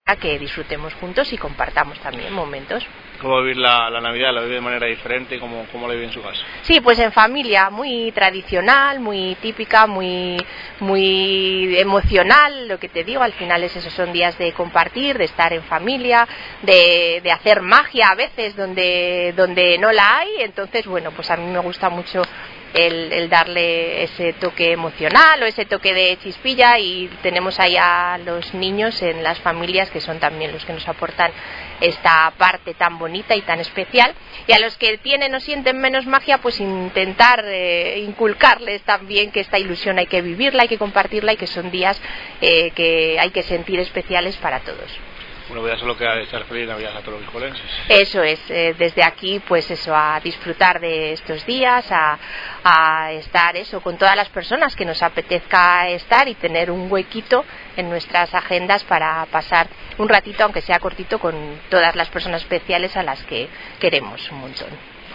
a que disfrutemos juntos y compartamos también momentos. ¿Cómo vivir la Navidad? ¿La vive de manera diferente? ¿Cómo la vive en su casa? Sí, pues en familia, muy tradicional, muy típica, muy emocional, lo que te digo, al final es eso, son días de compartir, de estar en familia, de hacer magia a veces donde no la hay, entonces bueno, pues a mí me gusta mucho el darle ese toque emocional o ese toque de chispilla, y tenemos ahí a los niños en las familias que son también los que nos aportan esta parte tan bonita y tan especial, y a los que tienen o sienten menos magia, pues intentar inculcarles también que esta ilusión hay que vivirla, hay que compartirla y que son días que hay que sentir especiales para todos. Bueno, voy a solo queda echar feliz Navidad a todos los guijolenses. Eso es, desde aquí pues eso, a disfrutar de estos días, a estar eso con todas las personas que nos apetezca estar y tener un huequito en nuestras agendas para pasar un ratito, aunque sea cortito, con todas las personas especiales a las que queremos un montón.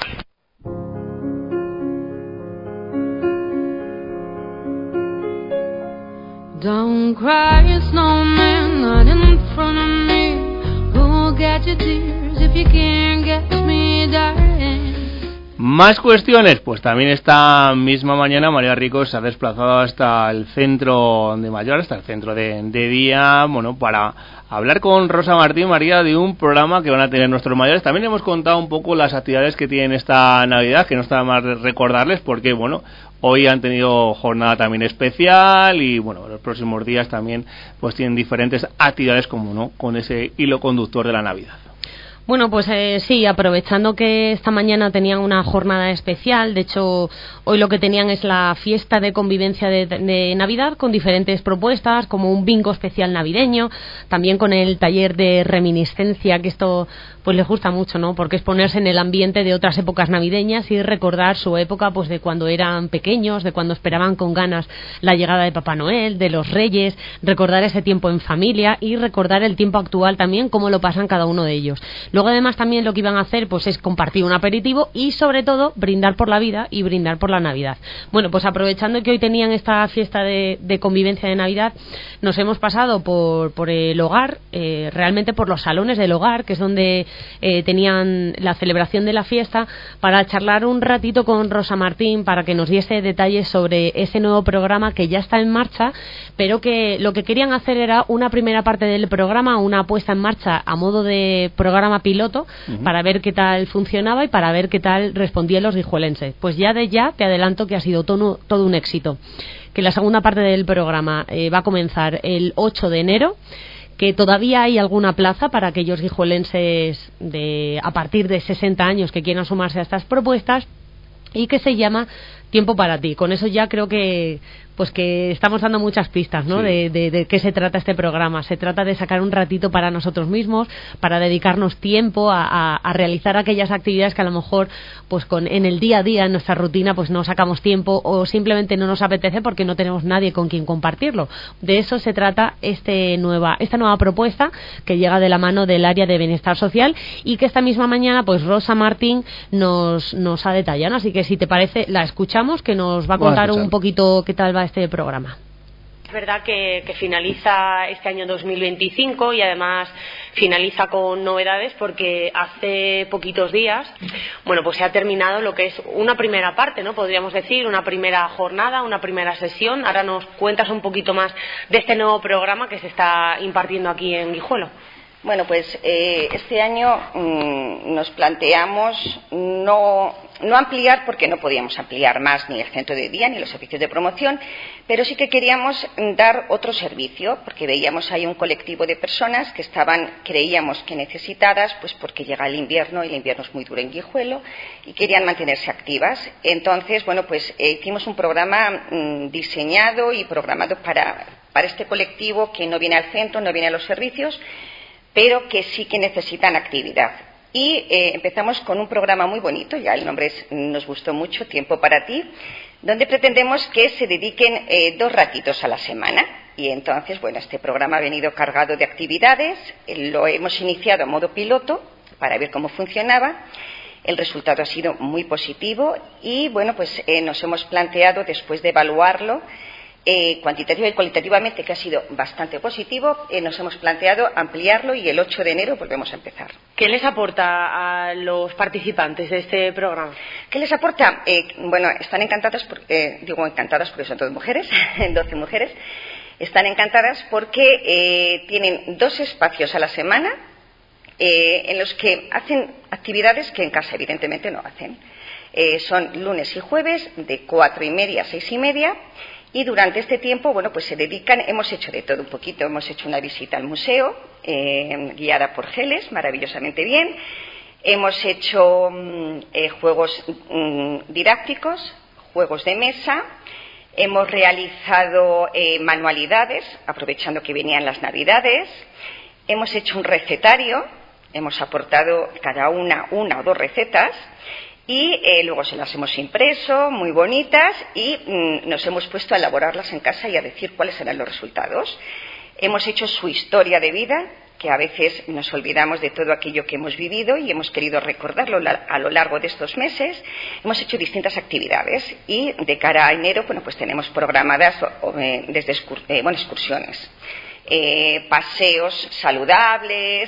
Don't cry, snowman, not in front of me. Who'll get your tears if you can't get me, darling? Más cuestiones, pues también esta misma mañana María Rico se ha desplazado hasta el centro de Mayor, hasta el centro de día, bueno, para hablar con Rosa Martín, María, de un programa que van a tener nuestros mayores. También hemos contado un poco las actividades que tienen esta Navidad, que no está más recordarles, porque bueno, hoy han tenido jornada también especial y bueno, los próximos días también pues tienen diferentes actividades, como no, con ese hilo conductor de la Navidad. Bueno, pues sí, aprovechando que esta mañana tenían una jornada especial, de hecho hoy lo que tenían es la fiesta de convivencia de Navidad con diferentes propuestas, como un bingo especial navideño, también con el taller de reminiscencia, que esto pues les gusta mucho, ¿no? Porque es ponerse en el ambiente de otras épocas navideñas y recordar su época pues de cuando eran pequeños, de cuando esperaban con ganas la llegada de Papá Noel, de los Reyes, recordar ese tiempo en familia y recordar el tiempo actual también, cómo lo pasan cada uno de ellos. Luego además también lo que iban a hacer pues es compartir un aperitivo y sobre todo brindar por la vida y brindar por la Navidad. Bueno, pues aprovechando que hoy tenían esta fiesta de convivencia de Navidad, nos hemos pasado por el hogar, realmente por los salones del hogar, que es donde tenían la celebración de la fiesta, para charlar un ratito con Rosa Martín para que nos diese detalles sobre ese nuevo programa que ya está en marcha, pero que lo que querían hacer era una primera parte del programa, una puesta en marcha a modo de programa piloto, para ver qué tal funcionaba y para ver qué tal respondían los guijuelenses. Pues ya te adelanto que ha sido todo un éxito, que la segunda parte del programa va a comenzar el 8 de enero, que todavía hay alguna plaza para aquellos guijuelenses a partir de 60 años que quieran sumarse a estas propuestas, y que se llama Tiempo para ti. Con eso ya creo que estamos dando muchas pistas, ¿no? Sí. De qué se trata este programa. Se trata de sacar un ratito para nosotros mismos, para dedicarnos tiempo a realizar aquellas actividades que a lo mejor pues en el día a día, en nuestra rutina, pues no sacamos tiempo o simplemente no nos apetece porque no tenemos nadie con quien compartirlo. De eso se trata esta nueva propuesta, que llega de la mano del área de bienestar social y que esta misma mañana pues Rosa Martín nos ha detallado. Así que si te parece la escuchamos, que nos va a contar un poquito qué tal va este programa. Es verdad que finaliza este año 2025 y además finaliza con novedades, porque hace poquitos días, bueno, pues se ha terminado lo que es una primera parte, ¿no? Podríamos decir, una primera jornada, una primera sesión. Ahora nos cuentas un poquito más de este nuevo programa que se está impartiendo aquí en Guijuelo. Bueno, pues este año nos planteamos no ampliar, porque no podíamos ampliar más ni el centro de día ni los servicios de promoción, pero sí que queríamos dar otro servicio, porque veíamos ahí un colectivo de personas que creíamos que necesitadas, pues porque llega el invierno y el invierno es muy duro en Guijuelo y querían mantenerse activas. Entonces, bueno, pues hicimos un programa diseñado y programado para este colectivo que no viene al centro, no viene a los servicios, pero que sí que necesitan actividad. Y empezamos con un programa muy bonito, ya el nombre nos gustó mucho, Tiempo para ti, donde pretendemos que se dediquen 2 ratitos a la semana. Y entonces, bueno, este programa ha venido cargado de actividades, lo hemos iniciado a modo piloto para ver cómo funcionaba. El resultado ha sido muy positivo y, bueno, pues nos hemos planteado, después de evaluarlo, cuantitativa y cualitativamente, que ha sido bastante positivo. Nos hemos planteado ampliarlo y el 8 de enero volvemos a empezar. ¿Qué les aporta a los participantes de este programa? ¿Qué les aporta? Bueno, están encantadas, digo encantadas porque son todas mujeres, 12 mujeres. Están encantadas porque tienen 2 espacios a la semana en los que hacen actividades que en casa evidentemente no hacen. Son lunes y jueves de 4:30 a 6:30. Y durante este tiempo, bueno, pues se dedican, hemos hecho de todo un poquito, hemos hecho una visita al museo, guiada por Geles, maravillosamente bien, hemos hecho juegos didácticos, juegos de mesa, hemos realizado manualidades, aprovechando que venían las Navidades, hemos hecho un recetario, hemos aportado cada una o 2 recetas, y luego se las hemos impreso, muy bonitas, y nos hemos puesto a elaborarlas en casa y a decir cuáles eran los resultados. Hemos hecho su historia de vida, que a veces nos olvidamos de todo aquello que hemos vivido y hemos querido recordarlo a lo largo de estos meses. Hemos hecho distintas actividades y de cara a enero, bueno, pues tenemos programadas desde excursiones. Paseos saludables,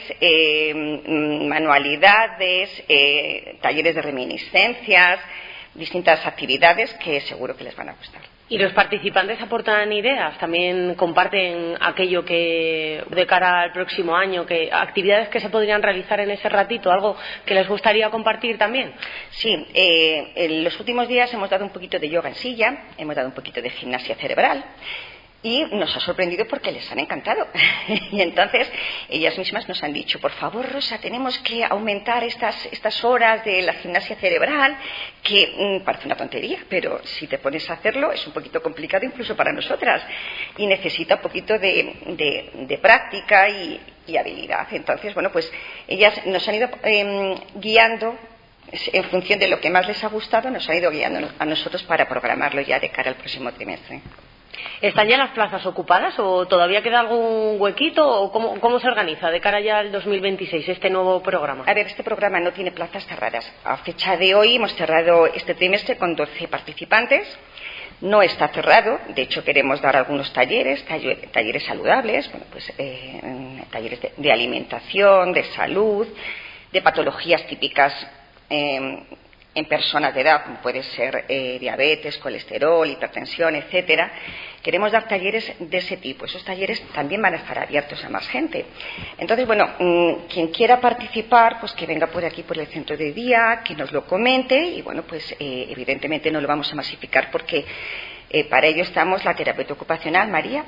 manualidades, talleres de reminiscencias, distintas actividades que seguro que les van a gustar. ¿Y los participantes aportan ideas? ¿También comparten aquello que de cara al próximo año, actividades que se podrían realizar en ese ratito, algo que les gustaría compartir también? Sí, en los últimos días hemos dado un poquito de yoga en silla, hemos dado un poquito de gimnasia cerebral. Y nos ha sorprendido porque les han encantado. Y entonces ellas mismas nos han dicho, por favor, Rosa, tenemos que aumentar estas horas de la gimnasia cerebral, que parece una tontería, pero si te pones a hacerlo es un poquito complicado incluso para nosotras y necesita un poquito de práctica y habilidad. Entonces, bueno, pues ellas nos han ido guiando en función de lo que más les ha gustado, nos han ido guiando a nosotros para programarlo ya de cara al próximo trimestre. ¿Están ya las plazas ocupadas o todavía queda algún huequito o cómo se organiza de cara ya al 2026 este nuevo programa? A ver, este programa no tiene plazas cerradas. A fecha de hoy hemos cerrado este trimestre con 12 participantes. No está cerrado, de hecho queremos dar algunos talleres saludables, bueno, pues talleres de alimentación, de salud, de patologías típicas en personas de edad, como puede ser diabetes, colesterol, hipertensión, etcétera. Queremos dar talleres de ese tipo. Esos talleres también van a estar abiertos a más gente. Entonces, bueno, quien quiera participar, pues que venga por aquí, por el centro de día, que nos lo comente y, bueno, pues evidentemente no lo vamos a masificar porque para ello estamos la terapeuta ocupacional, María,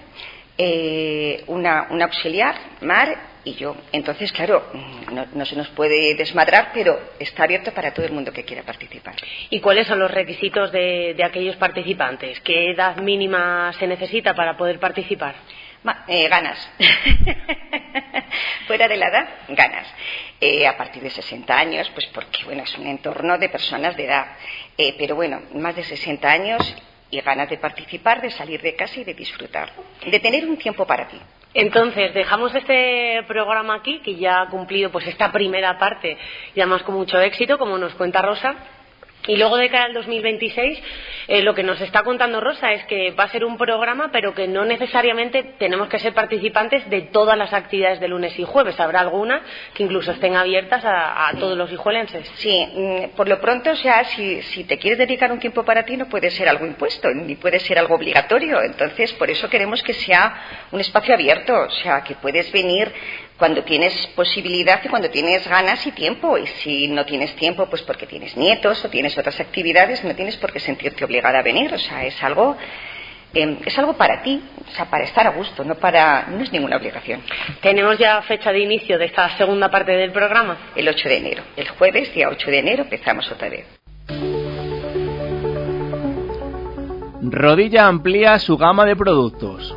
una auxiliar, Mar, y yo. Entonces, claro, no se nos puede desmadrar, pero está abierto para todo el mundo que quiera participar. ¿Y cuáles son los requisitos de aquellos participantes? ¿Qué edad mínima se necesita para poder participar? Ganas. Fuera de la edad, ganas. A partir de 60 años, pues porque, bueno, es un entorno de personas de edad. Pero bueno, más de 60 años y ganas de participar, de salir de casa y de disfrutar, de tener un tiempo para ti. Entonces, dejamos este programa aquí, que ya ha cumplido pues esta primera parte, y además con mucho éxito, como nos cuenta Rosa. Y luego de cara al 2026, lo que nos está contando Rosa es que va a ser un programa, pero que no necesariamente tenemos que ser participantes de todas las actividades de lunes y jueves. Habrá algunas que incluso estén abiertas a todos los hijuelenses. Sí, por lo pronto, o sea, si te quieres dedicar un tiempo para ti, no puede ser algo impuesto, ni puede ser algo obligatorio. Entonces, por eso queremos que sea un espacio abierto, o sea, que puedes venir cuando tienes posibilidad y cuando tienes ganas y tiempo. Y si no tienes tiempo, pues porque tienes nietos o tienes otras actividades, no tienes por qué sentirte obligada a venir. O sea, es algo para ti, o sea, para estar a gusto, no es ninguna obligación. ¿Tenemos ya fecha de inicio de esta segunda parte del programa? El 8 de enero. El jueves, día 8 de enero, empezamos otra vez. Rodilla amplía su gama de productos.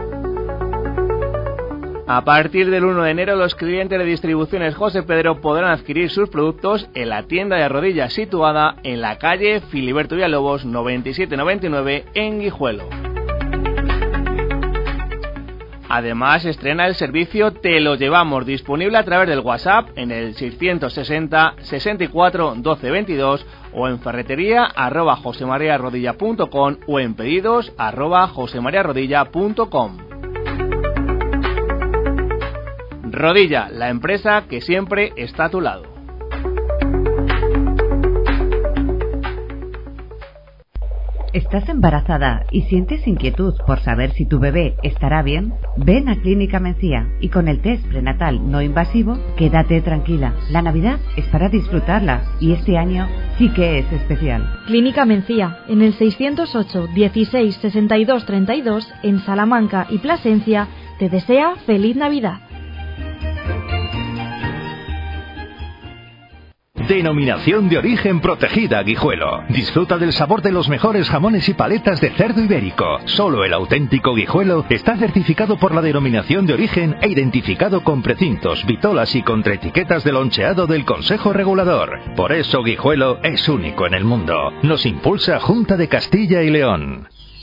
A partir del 1 de enero, los clientes de Distribuciones José Pedro podrán adquirir sus productos en la tienda de Rodilla situada en la calle Filiberto Villalobos 9799 en Guijuelo. además estrena el servicio Te lo llevamos, disponible a través del WhatsApp en el 660 64 12 22 o en ferretería@josemariarodilla.com o en pedidos @josemariarodilla.com. Rodilla, la empresa que siempre está a tu lado. ¿Estás embarazada y sientes inquietud por saber si tu bebé estará bien? Ven a Clínica Mencía y con el test prenatal no invasivo, quédate tranquila. La Navidad es para disfrutarla y este año sí que es especial. Clínica Mencía, en el 608 16 62 32, en Salamanca y Plasencia, te desea feliz Navidad. Denominación de origen protegida Guijuelo. Disfruta del sabor de los mejores jamones y paletas de cerdo ibérico. Solo el auténtico Guijuelo está certificado por la denominación de origen e identificado con precintos, vitolas y contraetiquetas de loncheado del Consejo Regulador. Por eso Guijuelo es único en el mundo. Nos impulsa Junta de Castilla y León.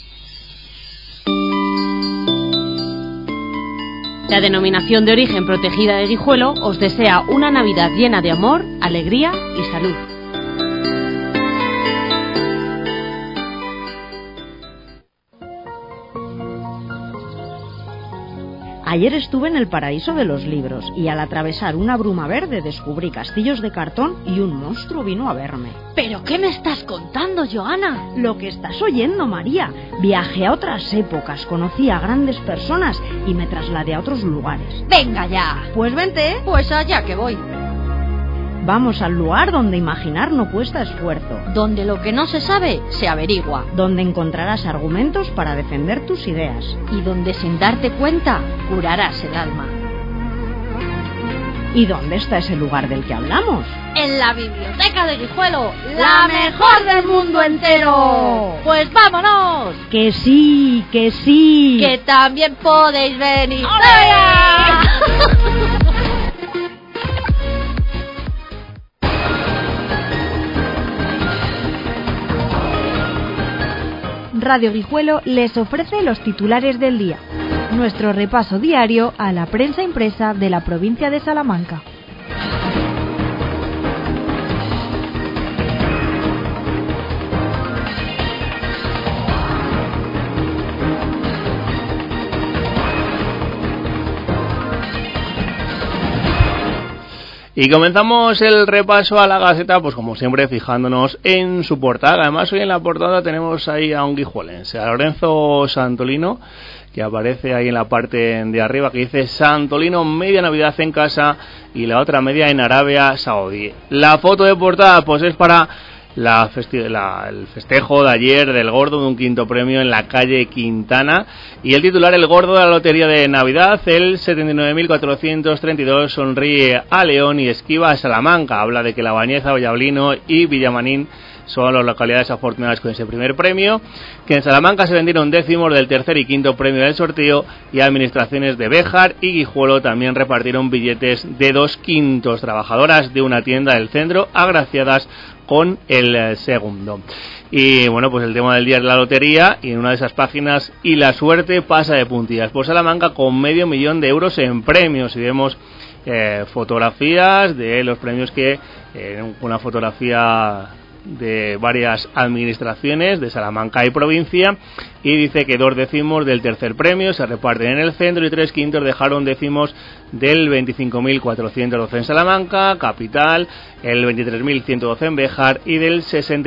La denominación de origen protegida de Guijuelo os desea una Navidad llena de amor, alegría y salud. Ayer estuve en el paraíso de los libros y al atravesar una bruma verde descubrí castillos de cartón y un monstruo vino a verme. ¿Pero qué me estás contando, Joana? Lo que estás oyendo, María. Viajé a otras épocas, conocí a grandes personas y me trasladé a otros lugares. ¡Venga ya! Pues vente. Pues allá que voy. Vamos al lugar donde imaginar no cuesta esfuerzo. Donde lo que no se sabe, se averigua. Donde encontrarás argumentos para defender tus ideas. Y donde sin darte cuenta, curarás el alma. ¿Y dónde está ese lugar del que hablamos? En la biblioteca de Guijuelo, la mejor del mundo entero. Pues vámonos. Que sí, que sí. Que también podéis venir. Radio Guijuelo les ofrece los titulares del día. Nuestro repaso diario a la prensa impresa de la provincia de Salamanca. Y comenzamos el repaso a la Gaceta, pues como siempre fijándonos en su portada. Además hoy en la portada tenemos ahí a un guijuelense, a Lorenzo Santolino, que aparece ahí en la parte de arriba, que dice Santolino, media Navidad en casa y la otra media en Arabia Saudí. La foto de portada pues es para el festejo de ayer del gordo de un quinto premio en la calle Quintana, y el titular: el gordo de la lotería de Navidad, el 79.432, sonríe a León y esquiva a Salamanca. Habla de que La Bañeza, Vallablino y Villamanín son las localidades afortunadas con ese primer premio, que en Salamanca se vendieron décimos del tercer y quinto premio del sorteo, y administraciones de Béjar y Guijuelo también repartieron billetes de 2 quintos. Trabajadoras de una tienda del centro agraciadas con el segundo. Y bueno, pues el tema del día es la lotería, y en una de esas páginas, y la suerte pasa de puntillas por Salamanca con 500.000 euros en premios. Y vemos fotografías de los premios, que una fotografía de varias administraciones de Salamanca y provincia, y dice que 2 décimos del tercer premio se reparten en el centro y 3 quintos dejaron décimos del 25.412 en Salamanca capital, el 23.112 en Béjar y del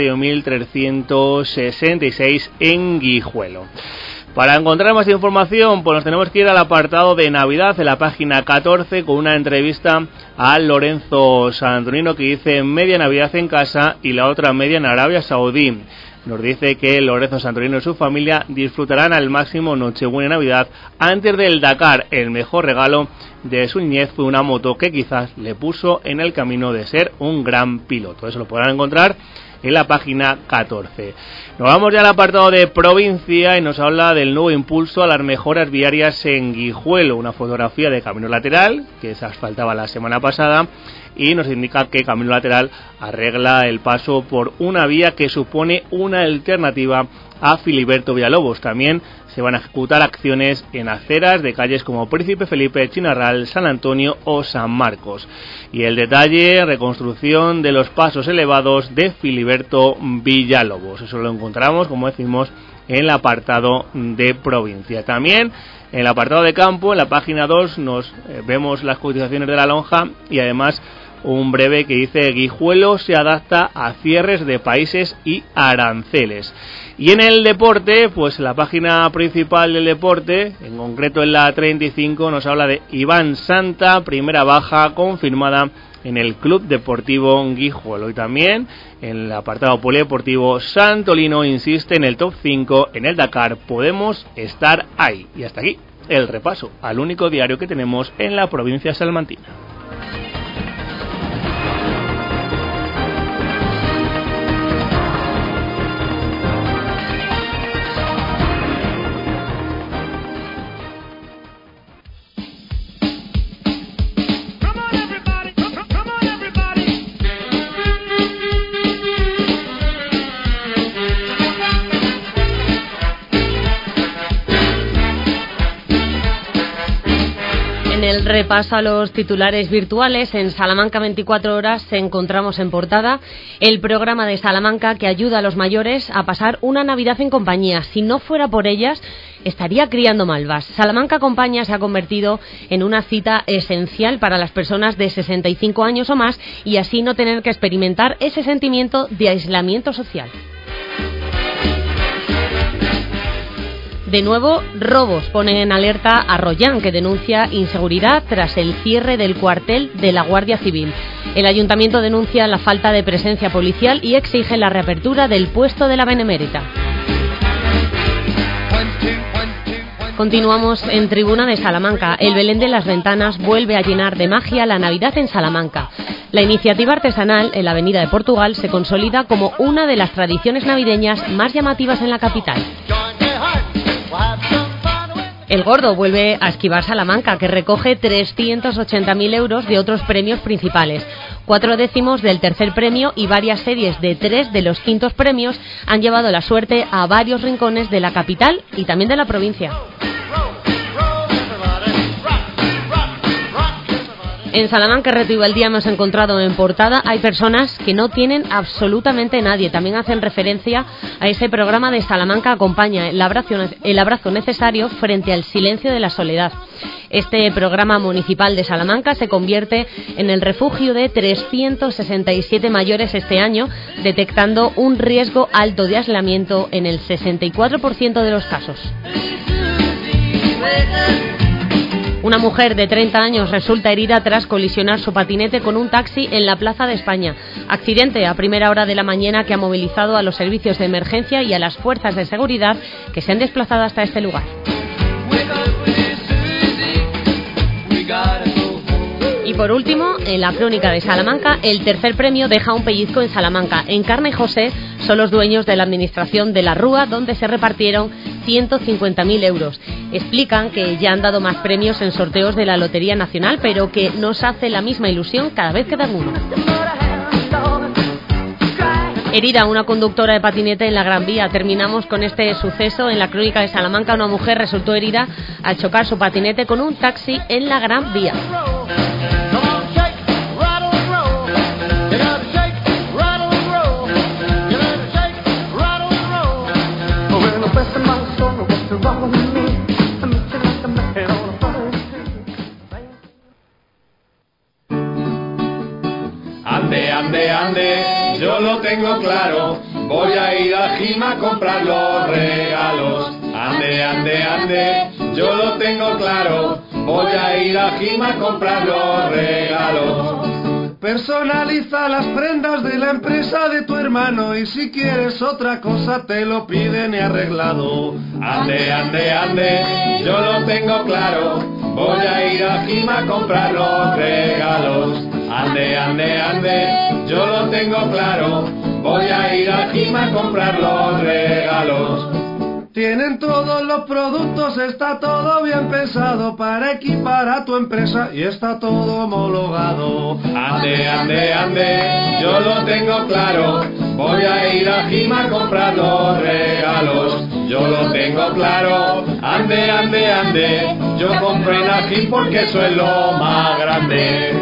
61.366 en Guijuelo. Para encontrar más información, pues nos tenemos que ir al apartado de Navidad en la página 14 con una entrevista a Lorenzo Santolino, que dice media Navidad en casa y la otra media en Arabia Saudí. Nos dice que Lorenzo Santolino y su familia disfrutarán al máximo Nochebuena y Navidad antes del Dakar. El mejor regalo de su niñez fue una moto que quizás le puso en el camino de ser un gran piloto. Eso lo podrán encontrar en la página 14. Nos vamos ya al apartado de provincia y nos habla del nuevo impulso a las mejoras viarias en Guijuelo. Una fotografía de Camino Lateral, que se asfaltaba la semana pasada, y nos indica que Camino Lateral arregla el paso por una vía que supone una alternativa a Filiberto Villalobos. También se van a ejecutar acciones en aceras de calles como Príncipe Felipe, Chinarral, San Antonio o San Marcos. Y el detalle, reconstrucción de los pasos elevados de Filiberto Villalobos. Eso lo encontramos, como decimos, en el apartado de provincia. También en el apartado de campo, en la página 2, nos vemos las cotizaciones de la lonja y además un breve que dice: Guijuelo se adapta a cierres de países y aranceles. Y en el deporte, pues la página principal del deporte, en concreto en la 35, nos habla de Iván Santa, primera baja confirmada en el Club Deportivo Guijuelo. Y también en el apartado polideportivo, Santolino insiste en el top 5 en el Dakar, podemos estar ahí. Y hasta aquí el repaso al único diario que tenemos en la provincia salmantina. En el repaso a los titulares virtuales, en Salamanca 24 horas encontramos en portada el programa de Salamanca que ayuda a los mayores a pasar una Navidad en compañía. Si no fuera por ellas, estaría criando malvas. Salamanca Acompaña se ha convertido en una cita esencial para las personas de 65 años o más y así no tener que experimentar ese sentimiento de aislamiento social. De nuevo, robos ponen en alerta a Rollán, que denuncia inseguridad tras el cierre del cuartel de la Guardia Civil. El ayuntamiento denuncia la falta de presencia policial y exige la reapertura del puesto de la Benemérita. Continuamos en Tribuna de Salamanca. El Belén de las Ventanas vuelve a llenar de magia la Navidad en Salamanca. La iniciativa artesanal en la Avenida de Portugal se consolida como una de las tradiciones navideñas más llamativas en la capital. El Gordo vuelve a esquivar Salamanca, que recoge 380.000 euros de otros premios principales. 4 décimos del tercer premio y varias series de 3 de los quintos premios han llevado la suerte a varios rincones de la capital y también de la provincia. En Salamanca Reto el Día hemos encontrado en portada hay personas que no tienen absolutamente nadie. También hacen referencia a ese programa de Salamanca Acompaña, el abrazo necesario frente al silencio de la soledad. Este programa municipal de Salamanca se convierte en el refugio de 367 mayores este año, detectando un riesgo alto de aislamiento en el 64% de los casos. Una mujer de 30 años resulta herida tras colisionar su patinete con un taxi en la Plaza de España. Accidente a primera hora de la mañana que ha movilizado a los servicios de emergencia y a las fuerzas de seguridad que se han desplazado hasta este lugar. Y por último, en la crónica de Salamanca, el tercer premio deja un pellizco en Salamanca. Encarna y José son los dueños de la administración de la Rúa, donde se repartieron 150.000 euros. Explican que ya han dado más premios en sorteos de la Lotería Nacional, pero que nos hace la misma ilusión cada vez que dan uno. Herida una conductora de patinete en la Gran Vía. Terminamos con este suceso en la crónica de Salamanca. Una mujer resultó herida al chocar su patinete con un taxi en la Gran Vía. Ande, yo lo tengo claro, voy a ir a Gima a comprar los regalos. Ande, yo lo tengo claro, voy a ir a Gima a comprar los regalos. Personaliza las prendas de la empresa de tu hermano y si quieres otra cosa te lo piden y arreglado. Ande, yo lo tengo claro, voy a ir a Gima a comprar los regalos. Ande, yo lo tengo claro, voy a ir a Gima a comprar los regalos. Tienen todos los productos, está todo bien pensado para equipar a tu empresa y está todo homologado. Ande, yo lo tengo claro, voy a ir a Gima a comprar los regalos. Yo lo tengo claro, ande, ande, ande, yo compro en Ajín porque eso es lo más grande.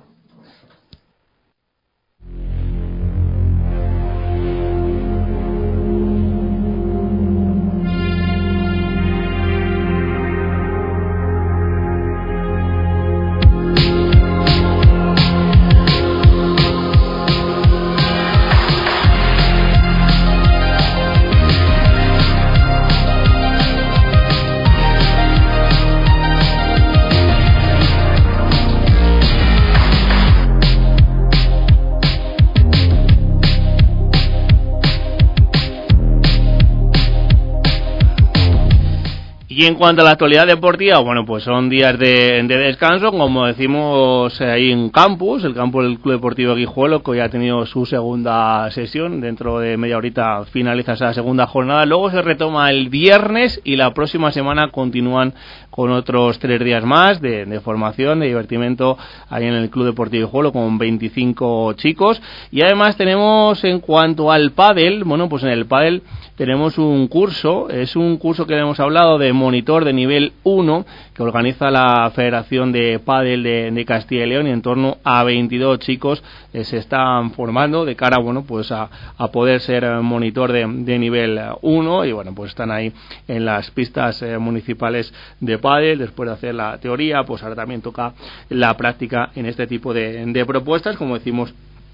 Y en cuanto a la actualidad deportiva, bueno, pues son días de descanso, como decimos ahí en campus, el campo del Club Deportivo Guijuelo, que hoy ha tenido su segunda sesión, dentro de media horita finaliza esa segunda jornada, luego se retoma el viernes y la próxima semana continúan con otros 3 días más de formación, de divertimento ahí en el Club Deportivo Guijuelo con 25 chicos. Y además tenemos, en cuanto al pádel, bueno, pues en el pádel tenemos un curso, es un curso que hemos hablado de monitor de nivel 1 que organiza la Federación de Pádel de Castilla y León, y en torno a 22 chicos se están formando de cara, bueno, pues a poder ser monitor de nivel 1, y bueno, pues están ahí en las pistas municipales de pádel. Después de hacer la teoría, pues ahora también toca la práctica en este tipo de propuestas. Como decimos,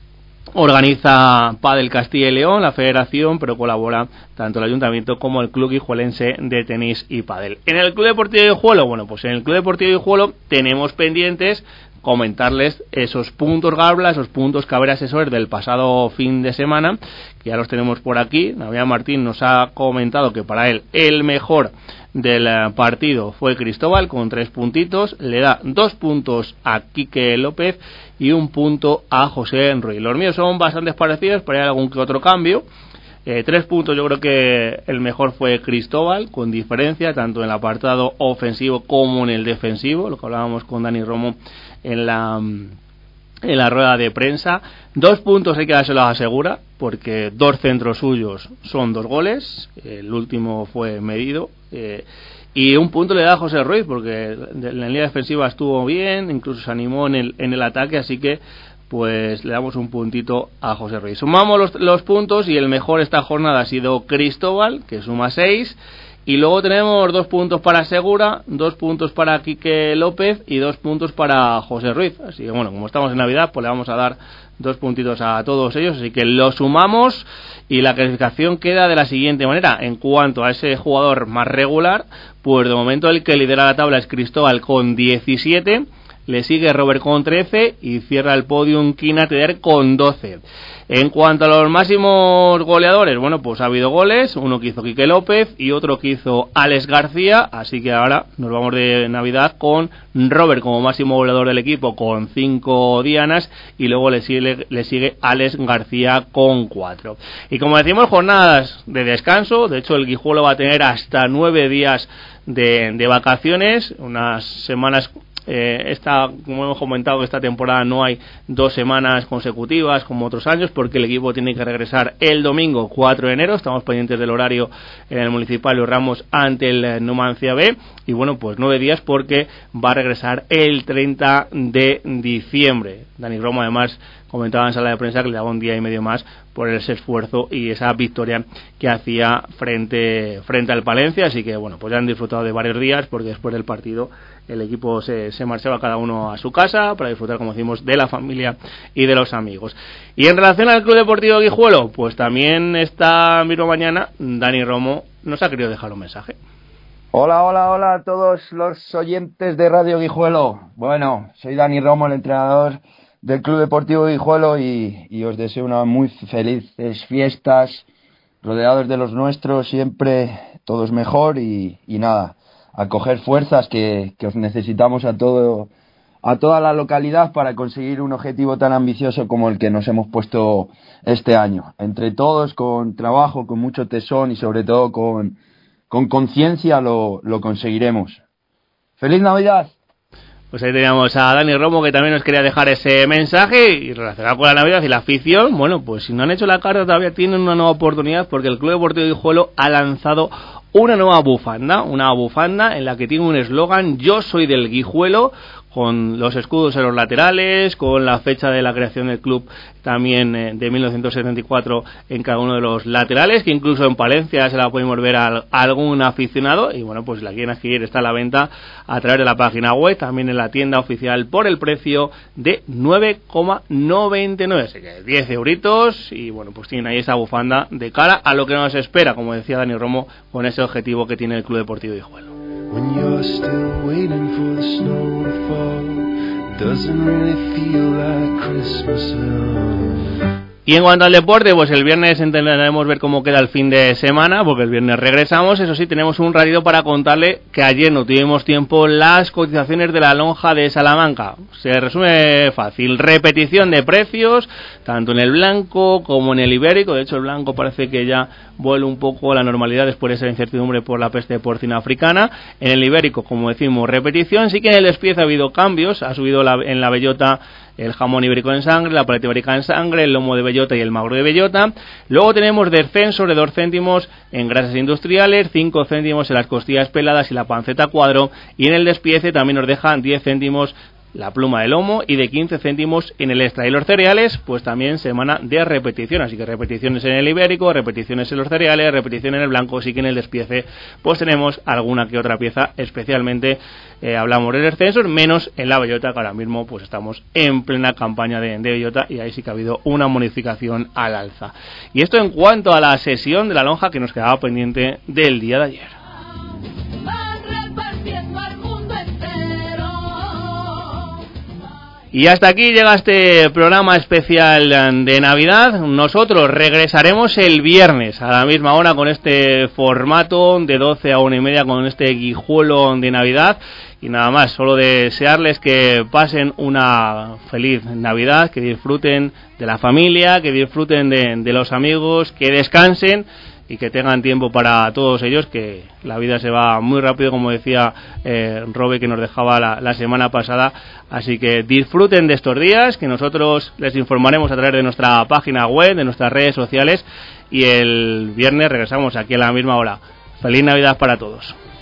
organiza Pádel Castilla y León, la federación, pero colabora tanto el ayuntamiento como el Club Guijuelense de Tenis y Pádel. En el Club Deportivo Guijuelo, bueno, pues en el Club Deportivo Guijuelo tenemos pendientes comentarles esos puntos Gabla, esos puntos Caber Asesores del pasado fin de semana, que ya los tenemos por aquí. Navidad Martín nos ha comentado que para él el mejor del partido fue Cristóbal, con 3 puntitos, le da 2 puntos a Quique López y 1 punto a José Ruiz. Los míos son bastante parecidos, pero hay algún que otro cambio. 3 puntos, yo creo que el mejor fue Cristóbal, con diferencia, tanto en el apartado ofensivo como en el defensivo, lo que hablábamos con Dani Romo en la rueda de prensa. 2 puntos hay que dárselos a Segura, porque 2 centros suyos son 2 goles, el último fue medido, y 1 punto le da a José Ruiz, porque en la línea defensiva estuvo bien, incluso se animó en el ataque, así que pues le damos 1 puntito a José Ruiz. Sumamos los puntos y el mejor esta jornada ha sido Cristóbal, que suma 6. Y luego tenemos 2 puntos para Segura, 2 puntos para Quique López y 2 puntos para José Ruiz. Así que bueno, como estamos en Navidad, pues le vamos a dar 2 puntitos a todos ellos. Así que lo sumamos y la clasificación queda de la siguiente manera. En cuanto a ese jugador más regular, pues de momento el que lidera la tabla es Cristóbal con 17. Le sigue Robert con 13 y cierra el podium Quina Teder con 12. En cuanto a los máximos goleadores, bueno, pues ha habido goles, uno que hizo Quique López y otro que hizo Alex García, así que ahora nos vamos de Navidad con Robert como máximo goleador del equipo con 5 dianas, y luego le sigue Alex García con 4. Y como decimos, jornadas de descanso. De hecho, el Guijuelo va a tener hasta 9 días de vacaciones, unas semanas. Como hemos comentado, que esta temporada no hay 2 semanas consecutivas como otros años, porque el equipo tiene que regresar el domingo 4 de enero. Estamos pendientes del horario en el Municipal Luis Ramos ante el Numancia B, y bueno, pues 9 días porque va a regresar el 30 de diciembre. Dani Romo además comentaba en sala de prensa que le daba 1 día y medio más por ese esfuerzo y esa victoria que hacía frente al Palencia. Así que bueno, pues ya han disfrutado de varios días, porque después del partido el equipo se marchaba cada uno a su casa para disfrutar, como decimos, de la familia y de los amigos. Y en relación al Club Deportivo Guijuelo, pues también esta misma mañana Dani Romo nos ha querido dejar un mensaje. Hola a todos los oyentes de Radio Guijuelo. Bueno, soy Dani Romo, el entrenador del Club Deportivo Guijuelo, y os deseo unas muy felices fiestas, rodeados de los nuestros, siempre todos mejor, y nada, a coger fuerzas que os necesitamos a toda la localidad para conseguir un objetivo tan ambicioso como el que nos hemos puesto este año. Entre todos, con trabajo, con mucho tesón y sobre todo con conciencia lo conseguiremos. ¡Feliz Navidad! Pues ahí teníamos a Dani Romo, que también nos quería dejar ese mensaje y relacionado con la Navidad y la afición. Bueno, pues si no han hecho la carta todavía tienen una nueva oportunidad, porque el Club Deportivo Guijuelo ha lanzado una nueva bufanda en la que tiene un eslogan: yo soy del Guijuelo, con los escudos en los laterales, con la fecha de la creación del club también de 1974 en cada uno de los laterales, que incluso en Palencia se la podemos ver a algún aficionado. Y bueno, pues si la quieren adquirir, está a la venta a través de la página web, también en la tienda oficial, por el precio de 9,99, así que 10 euritos. Y bueno, pues tienen ahí esa bufanda de cara a lo que nos espera, como decía Dani Romo, con ese objetivo que tiene el Club Deportivo Guijuelo. When you're still waiting for the snow to fall, doesn't really feel like Christmas at all. Y en cuanto al deporte, pues el viernes intentaremos ver cómo queda el fin de semana, porque el viernes regresamos. Eso sí, tenemos un ratito para contarle que ayer no tuvimos tiempo las cotizaciones de la lonja de Salamanca. Se resume fácil: repetición de precios, tanto en el blanco como en el ibérico. De hecho, el blanco parece que ya vuelve un poco a la normalidad después de esa incertidumbre por la peste porcina africana. En el ibérico, como decimos, repetición. Sí que en el despiece ha habido cambios. Ha subido en la bellota el jamón ibérico en sangre, la paleta ibérica en sangre, el lomo de bellota y el magro de bellota. Luego tenemos descensos de 2 céntimos en grasas industriales, 5 céntimos en las costillas peladas y la panceta cuadro, y en el despiece también nos dejan 10 céntimos la pluma de lomo y de 15 céntimos en el extra. Y los cereales, pues también semana de repetición, así que repeticiones en el ibérico, repeticiones en los cereales, repetición en el blanco. Sí que en el despiece pues tenemos alguna que otra pieza, especialmente hablamos de descensos, menos en la bellota, que ahora mismo pues estamos en plena campaña de bellota, y ahí sí que ha habido una bonificación al alza. Y esto en cuanto a la sesión de la lonja, que nos quedaba pendiente del día de ayer. Y hasta aquí llega este programa especial de Navidad. Nosotros regresaremos el viernes a la misma hora con este formato de 12 a 1:30, con este Guijuelo de Navidad. Y nada más, solo desearles que pasen una feliz Navidad, que disfruten de la familia, que disfruten de los amigos, que descansen y que tengan tiempo para todos ellos, que la vida se va muy rápido, como decía Robe, que nos dejaba la semana pasada. Así que disfruten de estos días, que nosotros les informaremos a través de nuestra página web, de nuestras redes sociales, y el viernes regresamos aquí a la misma hora. Feliz Navidad para todos.